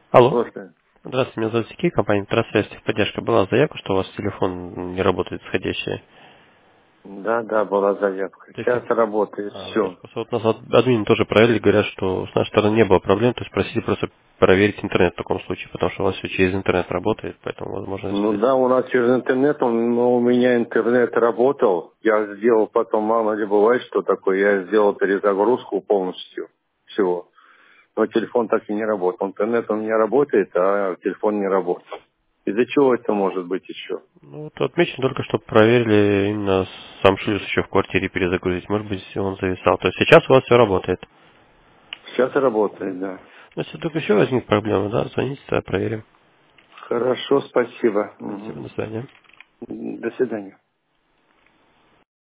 Алло. Слушай. Здравствуйте, меня зовут Сергей, компания Трансфер техподдержка. Была заявка, что у вас телефон не работает входящий. Да, да, была заявка. То есть, Сейчас работает вот, все. просто вот нас админы тоже проверили, говорят, что с нашей стороны не было проблем, то есть просили просто проверить интернет в таком случае, потому что у вас все через интернет работает, поэтому, возможно, Ну если... да, у нас через интернет, но у меня интернет работал. Я сделал потом, мало ли бывает, что такое, я сделал перезагрузку полностью всего. Но телефон так и не работал. Интернет у меня работает, а телефон не работает. Из-за чего это может быть еще? Ну, вот отмечено только, что проверили именно сам шлюз еще в квартире перезагрузить. Может быть, он зависал. То есть сейчас у вас все работает. Сейчас работает, да. Но если вдруг еще возникнет проблема, да, звоните, тогда проверим. Хорошо, спасибо. Спасибо, Мгм. до свидания. До свидания.